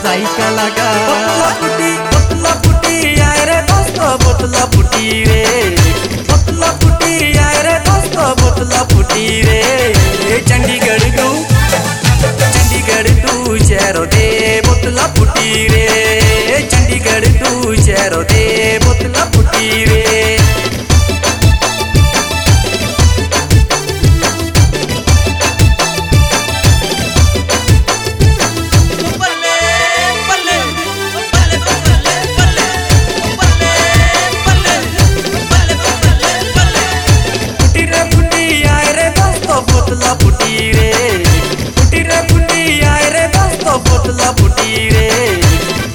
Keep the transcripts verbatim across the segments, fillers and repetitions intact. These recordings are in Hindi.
साइकिल लगा। बोतला फुटी बोतला फुटी आए रे दोस्तों बोतला फुटी रे, बोतला फुटी आए रे दोस्तों बोतला फुटी रे। चंडीगढ़ तू चंडीगढ़ तू शहरों दे बोतला फुटी रे, चंडीगढ़ तू शहरों दे बोतला फुटी रे। बोतला फुटी रे, फुटी रे फुटी आए रे दोस्तों बोतला फुटी रे।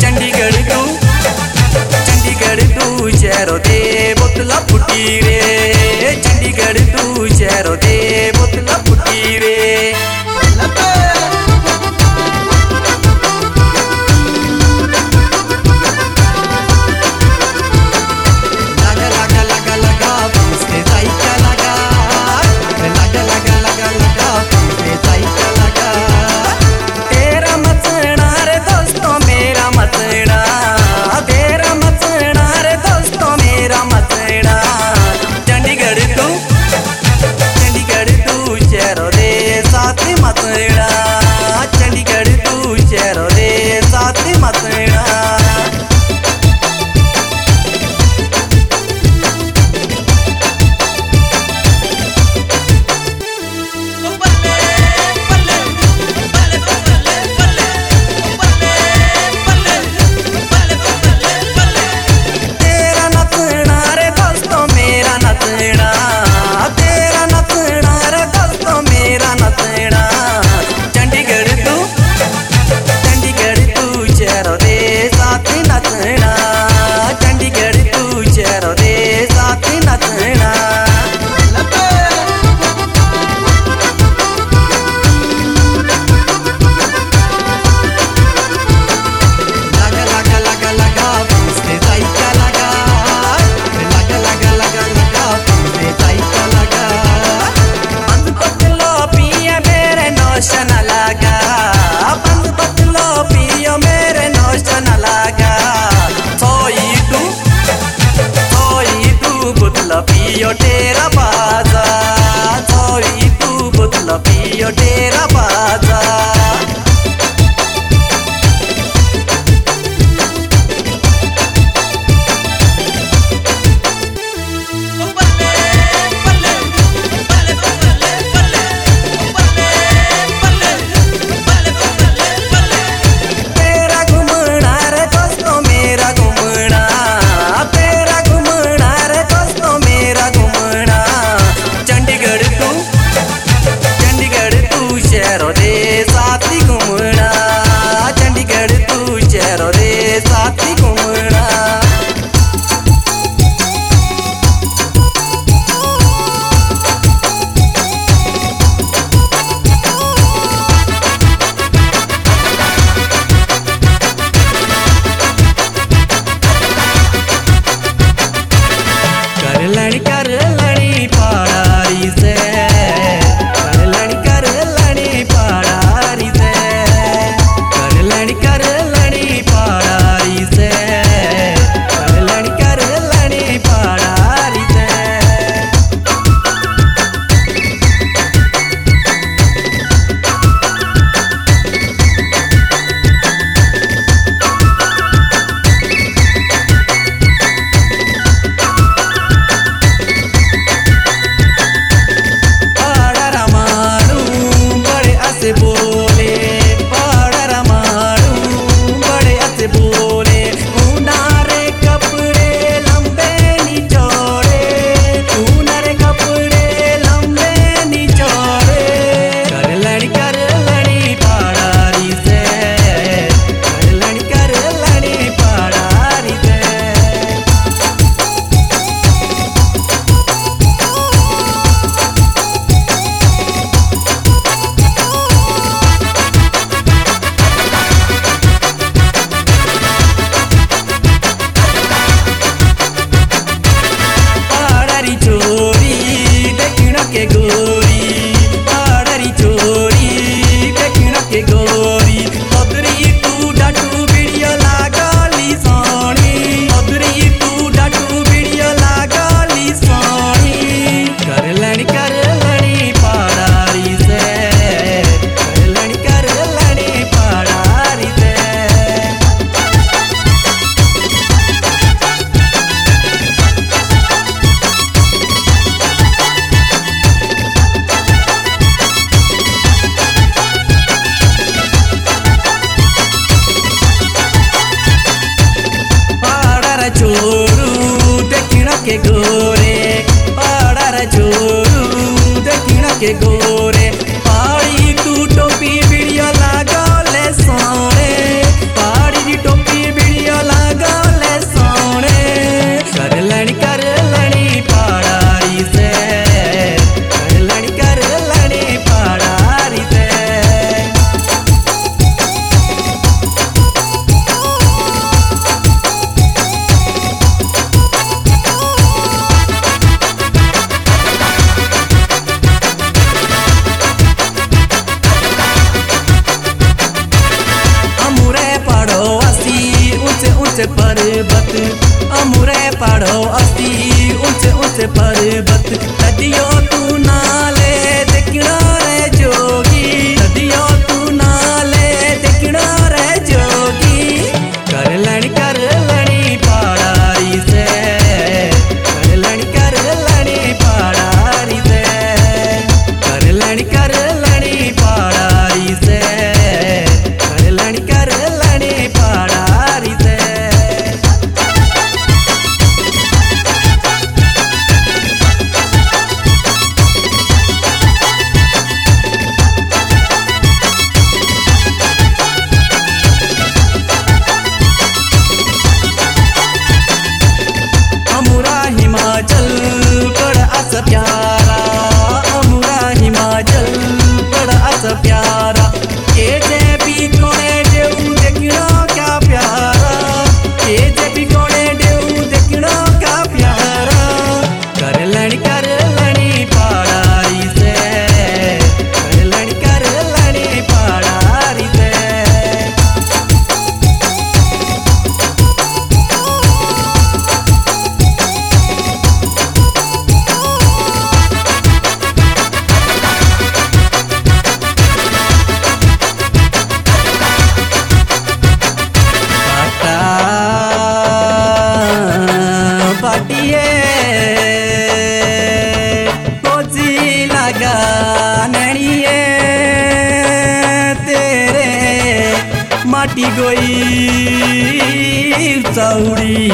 ऊंचे पर्वत अमुरे पहाड़ो अस्ति ऊंचे ऊंचे पर्वत नदियों तू नाले देखना रे जोगी नदियों तू नाले देखना रे जोगी कर लड़ी कर लड़ी पहाड़ी से कर लड़ी कर लड़ी पहाड़ी से कर लड़ी कर लड़ी पहाड़ी से कर लड़ी कर लड़ी पहाड़ी से अमुरा हिमाचल बड़ा अस प्यारा अमुरा हिमाचल बड़ा अस प्यारा ये जे भी कोने देऊ देखना क्या प्यारा ये जे भी कोने देऊ देखना क्या प्यारा कर लड़ी कर लड़ी पहाड़ी से कर लड़ी कर लड़ी पहाड़ी से बाटिए कोजी लगा नड़िए तेरे माटी गोई चौड़ी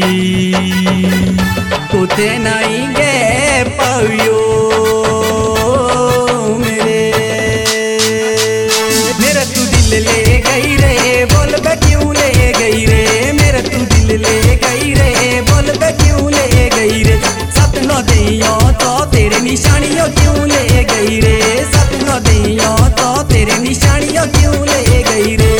कुते नहीं गे पावियो मेरे मेरा तू दिल ले गई रे बोल बे क्यों ले गई रे मेरा तू दिल ले गई रे बोल बे क्यों ले गई रे सपनों दियों तो तेरे निशानियों क्यों ले गई रे सपनों दियों तो तेरे निशानियों क्यों ले गई रे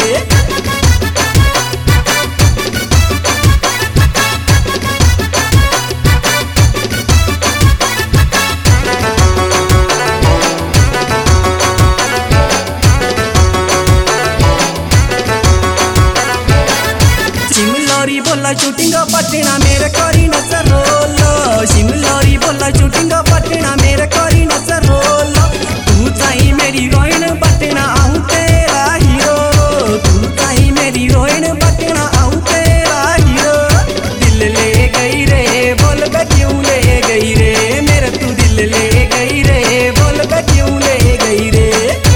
शिमलोरी बोला शूटिंग पटना मेरे कोरी नजर रोलो शिमलोरी बोला शूटिंग पटना मेरे कोरी नजर रोलो तू चाही मेरी रोइन पटना आऊं तेरा हीरो तू चाही मेरी रोइन पटना आऊं तेरा हीरो दिल ले गई रे बोल बे क्यों ले गई रे मेरा तू दिल ले गई रे बोल बे क्यों ले गई रे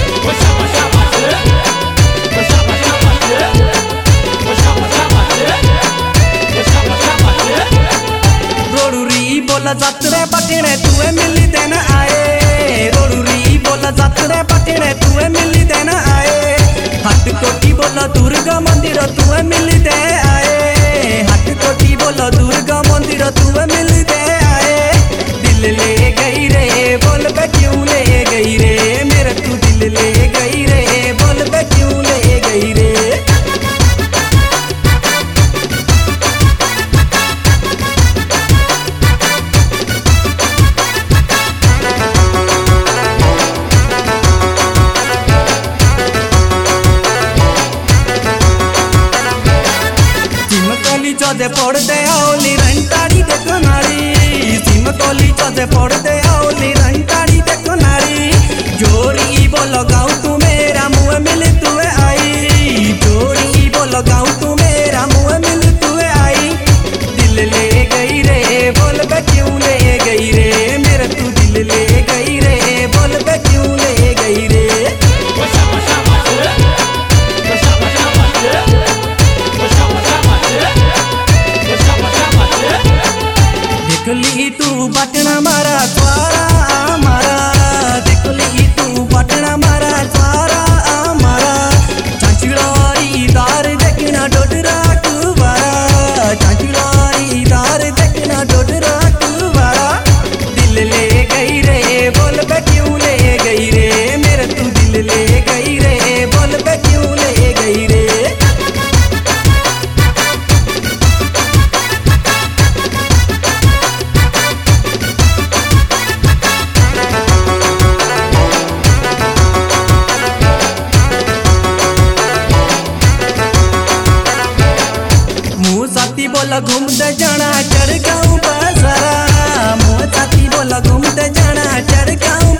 रोडूरी बोला जात्रे पटने तुए मिली देना आए रोडूरी बोला जात्रे पटने तुए मिली देना आए हट कोटी बोला दुर्गा मंदिर तुए मिली दे आए हट कोटी बोला दुर्गा मंदिर तुए मिली दे आए दिल ले गई रे बोल बे क्यों ले गई रे मेरा तू दिल ले गई रे बोल बे क्यों ले गई रे चौदे फोड़ दे आओली रंटाड़ी देखो नारी सिम कोली चौदे फोड़ दे आओली रंटाड़ी देखो नारी जोड़ी बोलो गाँव तू मेरा मुँह मिल तुए आई जोड़ी बोलो गाँव तू मेरा मुँह मिल तुए आई दिल ले गई रे बोल बे क्यों ले गई रे मेरा तू दिल ले गई रे बोल बे क्यों ले गई रे देखली तू पटना मारा द्वारा मारा देखली तू पटना मारा द्वारा मारा चांचड़ोरी दार देखना साथी बोला घूमते जाना चढ़ गाँव बसरा, मुँह साथी बोला घूमते जाना चढ़ गाँव